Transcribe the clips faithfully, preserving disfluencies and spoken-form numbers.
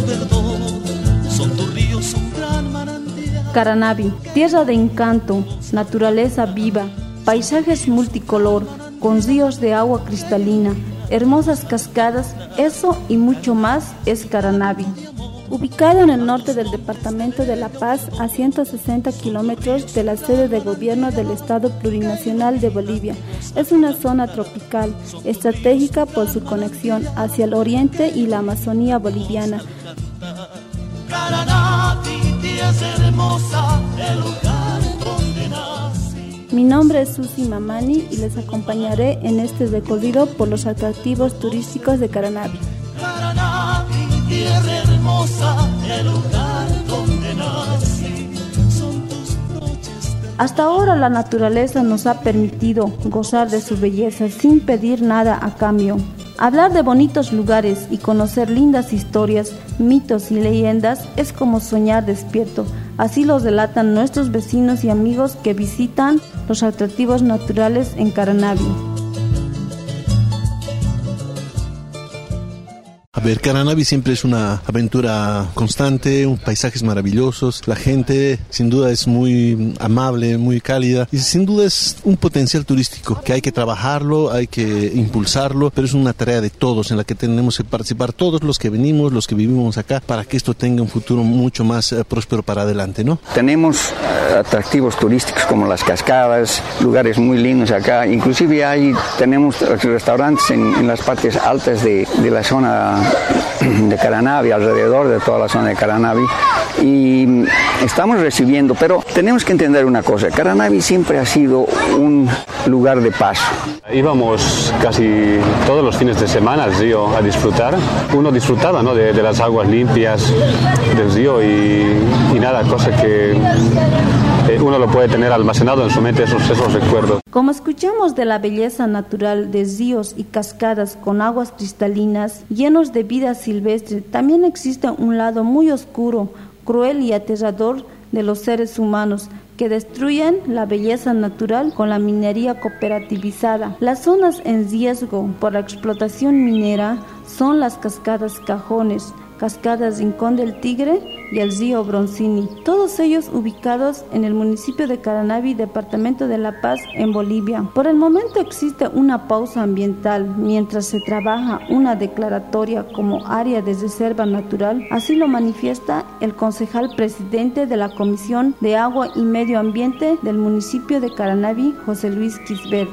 perdón, son tus ríos un gran manantial. Caranavi, tierra de encanto, naturaleza viva, paisajes multicolor, con ríos de agua cristalina, hermosas cascadas, eso y mucho más es Caranavi. Ubicado en el norte del departamento de La Paz, a ciento sesenta kilómetros de la sede de gobierno del Estado Plurinacional de Bolivia, es una zona tropical, estratégica por su conexión hacia el oriente y la Amazonía boliviana. Caranavi, tierra hermosa, el lugar donde nací. Mi nombre es Susi Mamani y les acompañaré en este recorrido por los atractivos turísticos de Caranavi. Caranavi, tierra hermosa, el lugar donde nací. Son tus noches de... Hasta ahora la naturaleza nos ha permitido gozar de su belleza sin pedir nada a cambio. Hablar de bonitos lugares y conocer lindas historias, mitos y leyendas es como soñar despierto. Así lo relatan nuestros vecinos y amigos que visitan los atractivos naturales en Caranavi. A ver, Caranavi siempre es una aventura constante, un paisajes maravillosos, la gente sin duda es muy amable, muy cálida y sin duda es un potencial turístico que hay que trabajarlo, hay que impulsarlo, pero es una tarea de todos en la que tenemos que participar todos los que venimos, los que vivimos acá, para que esto tenga un futuro mucho más eh, próspero para adelante, ¿no? Tenemos uh, atractivos turísticos como las cascadas, lugares muy lindos acá, inclusive hay, tenemos restaurantes en, en las partes altas de, de la zona de Caranavi, alrededor de toda la zona de Caranavi, y estamos recibiendo, pero tenemos que entender una cosa, Caranavi siempre ha sido un lugar de paso. Íbamos casi todos los fines de semana al río a disfrutar, uno disfrutaba, ¿no?, de, de las aguas limpias del río y, y nada, cosa que eh, uno lo puede tener almacenado en su mente, esos, esos recuerdos. Como escuchamos de la belleza natural de ríos y cascadas con aguas cristalinas, llenos de vida silvestre, también existe un lado muy oscuro, cruel y aterrador de los seres humanos que destruyen la belleza natural con la minería cooperativizada. Las zonas en riesgo por la explotación minera son las cascadas Cajones, cascadas Rincón del Tigre y el río Broncini, todos ellos ubicados en el municipio de Caranavi, departamento de La Paz, en Bolivia. Por el momento existe una pausa ambiental mientras se trabaja una declaratoria como área de reserva natural, así lo manifiesta el concejal presidente de la Comisión de Agua y Medio Ambiente del municipio de Caranavi, José Luis Quisbert.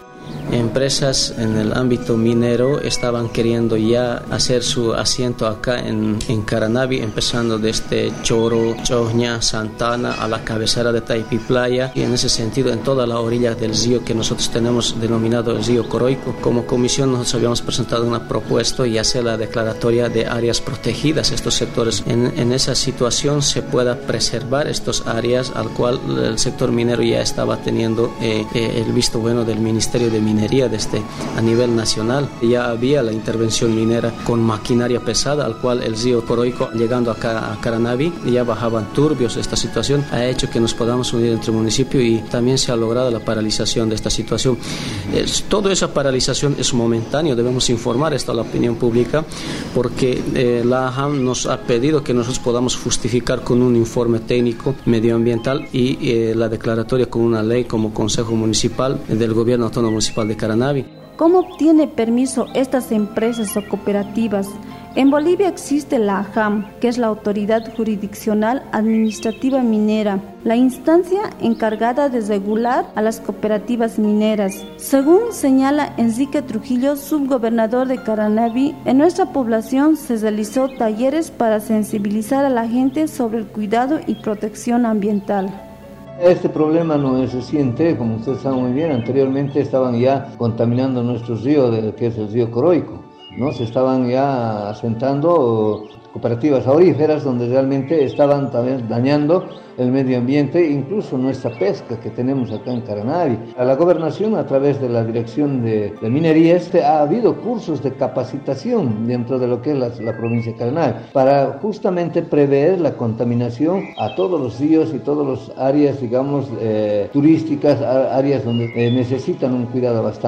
Empresas en el ámbito minero estaban queriendo ya hacer su asiento acá en, en Caranavi, empezando desde Choro, Choña, Santana, a la cabecera de Taipi Playa, y en ese sentido en toda la orilla del río que nosotros tenemos denominado el río Coroico. Como comisión nosotros habíamos presentado una propuesta y hacer la declaratoria de áreas protegidas, estos sectores. En, en esa situación se pueda preservar estas áreas al cual el sector minero ya estaba teniendo eh, eh, el visto bueno del Ministerio de Minería desde a nivel nacional. Ya había la intervención minera con maquinaria pesada, al cual el río Coroico, llegando acá a Caranavi, ya bajaban turbios. Esta situación ha hecho que nos podamos unir entre el municipio y también se ha logrado la paralización de esta situación. Es, toda esa paralización es momentánea, debemos informar esto a la opinión pública, porque eh, la A H A M nos ha pedido que nosotros podamos justificar con un informe técnico medioambiental y eh, la declaratoria con una ley como Consejo Municipal del Gobierno Autónomo Municipal de Caranavi. ¿Cómo obtiene permiso estas empresas o cooperativas? En Bolivia existe la A H A M, que es la Autoridad Jurisdiccional Administrativa Minera, la instancia encargada de regular a las cooperativas mineras. Según señala Enrique Trujillo, subgobernador de Caranavi, en nuestra población se realizó talleres para sensibilizar a la gente sobre el cuidado y protección ambiental. Este problema no es reciente, como usted sabe muy bien, anteriormente estaban ya contaminando nuestro río, que es el río Coroico, ¿no? Se estaban ya asentando cooperativas auríferas donde realmente estaban también dañando el medio ambiente, incluso nuestra pesca que tenemos acá en Caranavi. A la gobernación, a través de la Dirección de, de Minería, este, ha habido cursos de capacitación dentro de lo que es la, la provincia de Caranavi para justamente prever la contaminación a todos los ríos y todas las áreas, digamos, eh, turísticas, áreas donde eh, necesitan un cuidado bastante.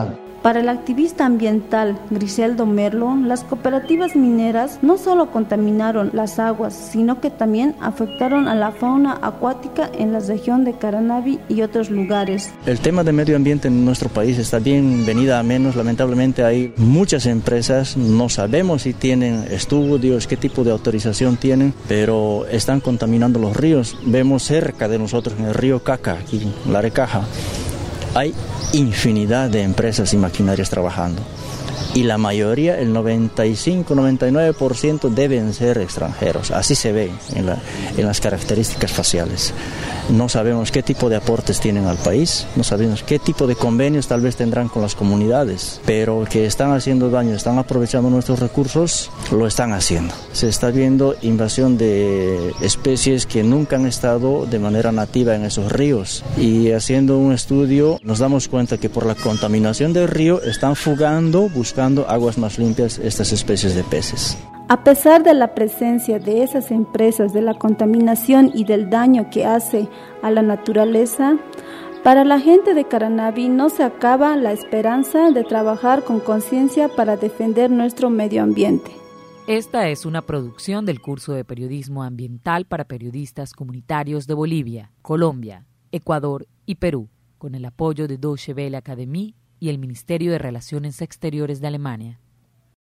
Para el activista ambiental Griseldo Merlo, las cooperativas mineras no solo contaminaron las aguas, sino que también afectaron a la fauna acuática en la región de Caranavi y otros lugares. El tema de medio ambiente en nuestro país está bien venida a menos. Lamentablemente hay muchas empresas, no sabemos si tienen estudios, qué tipo de autorización tienen, pero están contaminando los ríos. Vemos cerca de nosotros en el río Caca, aquí en La Recaja, hay infinidad de empresas y maquinarias trabajando. Y la mayoría, el noventa y cinco a noventa y nueve por ciento deben ser extranjeros. Así se ve en, la, en las características faciales. No sabemos qué tipo de aportes tienen al país, no sabemos qué tipo de convenios tal vez tendrán con las comunidades, pero que están haciendo daño, están aprovechando nuestros recursos, lo están haciendo. Se está viendo invasión de especies que nunca han estado de manera nativa en esos ríos. Y haciendo un estudio nos damos cuenta que por la contaminación del río están fugando, buscando aguas más limpias estas especies de peces. A pesar de la presencia de esas empresas, de la contaminación y del daño que hace a la naturaleza, para la gente de Caranavi no se acaba la esperanza de trabajar con conciencia para defender nuestro medio ambiente. Esta es una producción del curso de Periodismo Ambiental para Periodistas Comunitarios de Bolivia, Colombia, Ecuador y Perú, con el apoyo de Deutsche Welle Academie y el Ministerio de Relaciones Exteriores de Alemania.